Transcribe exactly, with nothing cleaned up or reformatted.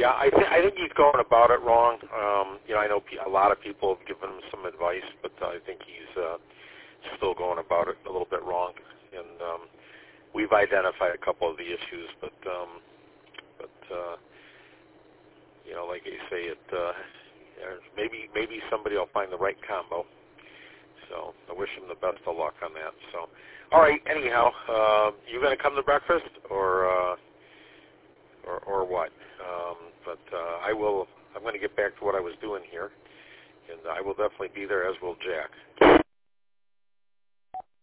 Yeah, I think I think he's going about it wrong. Um, you know, I know a lot of people have given him some advice, but I think he's uh, still going about it a little bit wrong. And um, we've identified a couple of the issues, but um, but uh, you know, like you say, it uh, maybe maybe somebody will find the right combo. So I wish him the best of luck on that. So, all right. Anyhow, uh, you going to come to breakfast or? Uh, Or, or what? Um, but uh, I will. I'm going to get back to what I was doing here, and I will definitely be there, as will Jack.